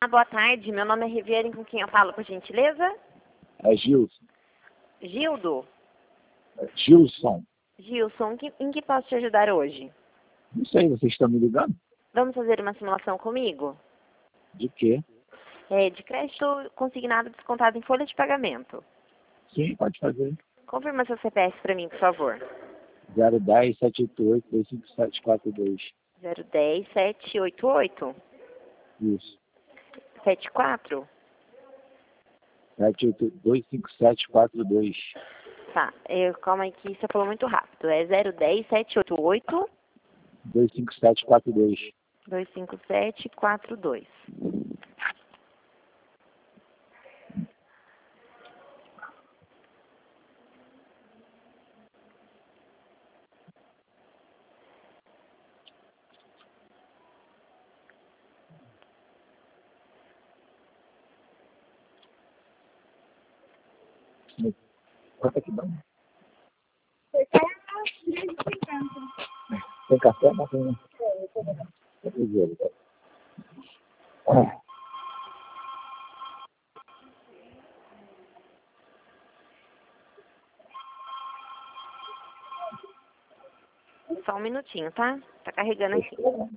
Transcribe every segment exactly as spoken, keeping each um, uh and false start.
boa tarde. Meu nome é Riviane, com quem eu falo, por gentileza? É Gilson. Gildo? É Gilson. Gilson, que- em que posso te ajudar hoje? Não sei, vocês estão me ligando? Vamos fazer uma simulação comigo? De quê? É, de crédito consignado descontado em folha de pagamento. Sim, pode fazer. Confirma seu C P F para mim, por favor. zero um zero, sete oito oito, dois cinco sete quatro dois. zero um zero, sete oito oito, Isso. sete quatro? sete oito dois cinco sete quatro dois. Tá, eu, calma aí que você falou muito rápido. É zero um zero, sete oito oito, dois cinco sete quatro dois. dois cinco sete quatro dois. Quanto é que dá? Tem café? Não tem. Tem dinheiro. Ah, Só um minutinho, tá? Tá carregando aqui.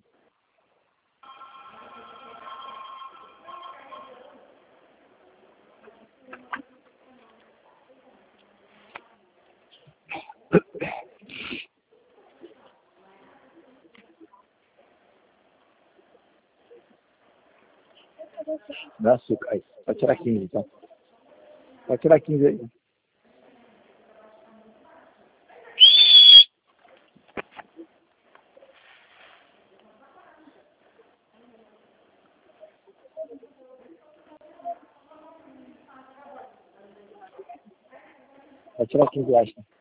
Dá açúcar. Aí, pode tirar quinze, tá? Pode tirar quinze aí. Pode tirar quinze reais, tá?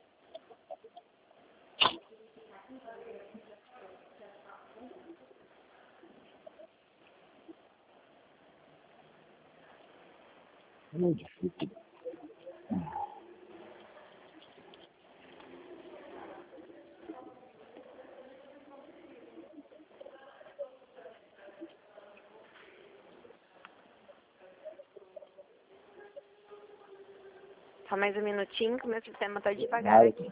Muito difícil. Só mais um minutinho que o meu sistema tá devagar aqui.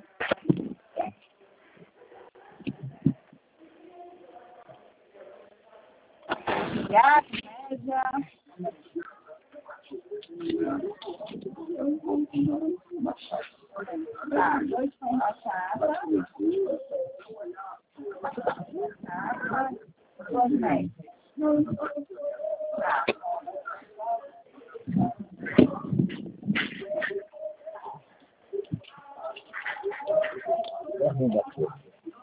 Tá, dois pão batata, duas médias. Tá. Não dá certo.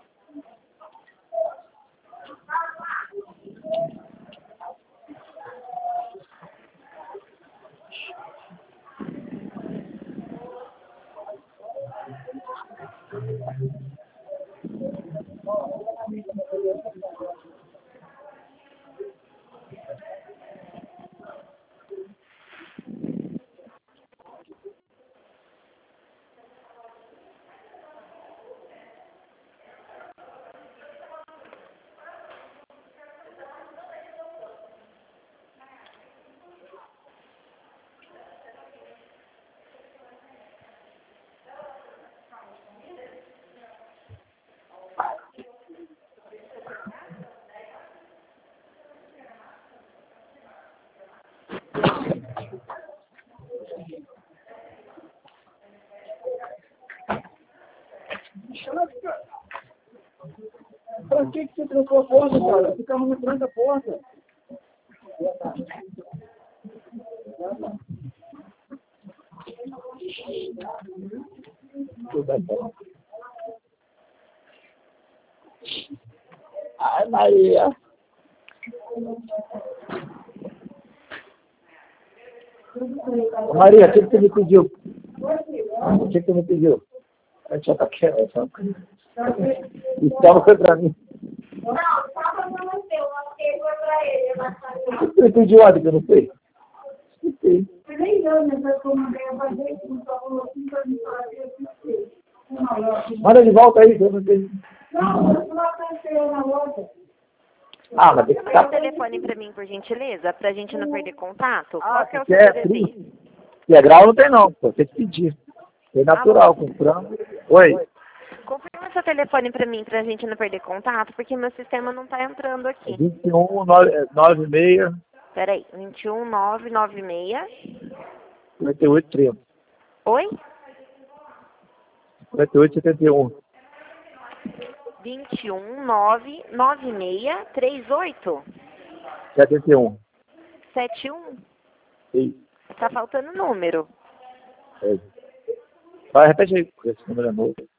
Pra que que você trancou a porta, cara? Esse carro não tranca a porta. Tudo bom. Ai, Maria. Ô, Maria, o que que você me pediu? O que que você me pediu? A gente já tá querendo, só. Então foi pra mim. Não, só pra você, eu marquei foi pra ele. O que você pediu ontem que eu não sei? Esqueci. Eu nem eu, né? Mas eu mandei eu fazer isso, não só falou assim pra mim fazer, eu esqueci. Manda de volta aí, que eu não sei. Não, eu não aconteceu na outra. Ah, mas tem que Passa ficar... o telefone pra mim, por gentileza, pra gente não perder contato. Ah, Qual que é o que seu é D D D? frio. Integral não tem não, pô. Tem que pedir. Tem natural, com frango. Oi. Confirma seu telefone pra mim, pra gente não perder contato, porque meu sistema não tá entrando aqui. vinte e um, nove seis, Peraí, vinte e um, nove nove seis. cinquenta e oito, trinta. Oi? cinquenta e oito, setenta e um. vinte e um, nove nove seis, trinta e oito, setenta e um. setenta e um. Sim. Tá faltando número. É. Vai, repete aí, esse número é novo.